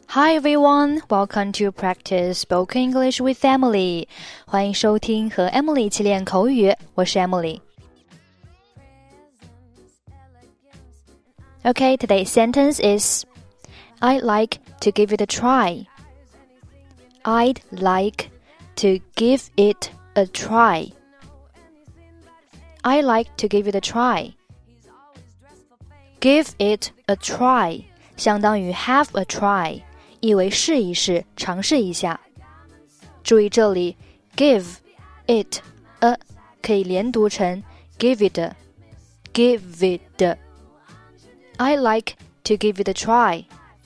Hi everyone, welcome to practice spoken English with Emily. 欢迎收听和 Emily 一起练口语，我是 Emily. Okay, today's sentence is I'd like to give it a try. I'd like to give it a try. I'd like to give it a try. Give it a try 相当于 have a try， 意为试一试，尝试一下。注意这里 give it a 可以连读成 give it a, give it a. I'd like to give it a try.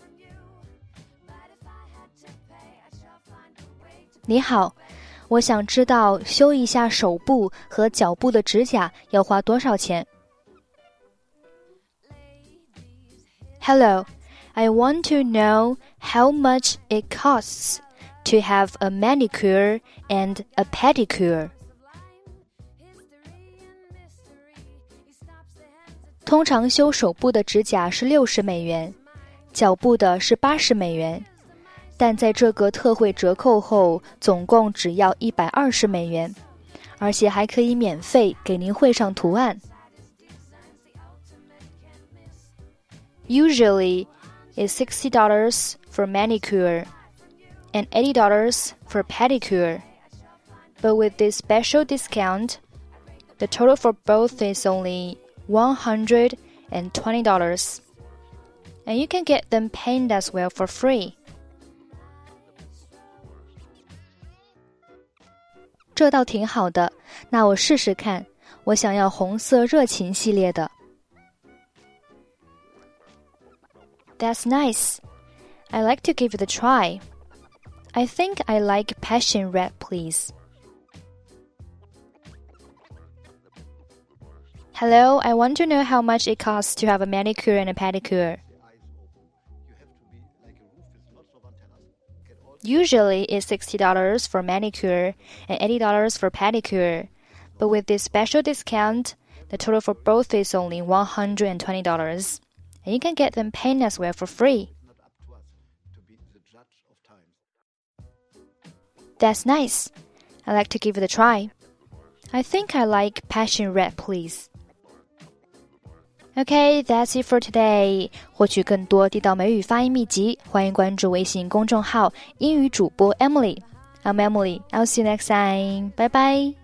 你好，我想知道修一下手部和脚部的指甲要花多少钱。Hello, I want to know how much it costs to have a manicure and a pedicure. 通常修手部的指甲是60美元，脚部的是80美元，但在这个特惠折扣后，总共只要120美元，而且还可以免费给您绘上图案。Usually, it's $60 for manicure and $80 for pedicure. But with this special discount, the total for both is only $120. And you can get them painted as well for free. 这倒挺好的，那我试试看，我想要红色热情系列的。That's nice. I'd like to give it a try. I think I like passion red, please. Hello, I want to know how much it costs to have a manicure and a pedicure. Usually, it's $60 for manicure and $80 for pedicure. But with this special discount, the total for both is only $120. And you can get them painted as well for free. That's nice. I'd like to give it a try. I think I like passion red, please. Okay, that's it for today. 获取更多地道美语发音秘籍，欢迎关注微信公众号英语主播 Emily. I'm Emily. I'll see you next time. Bye bye.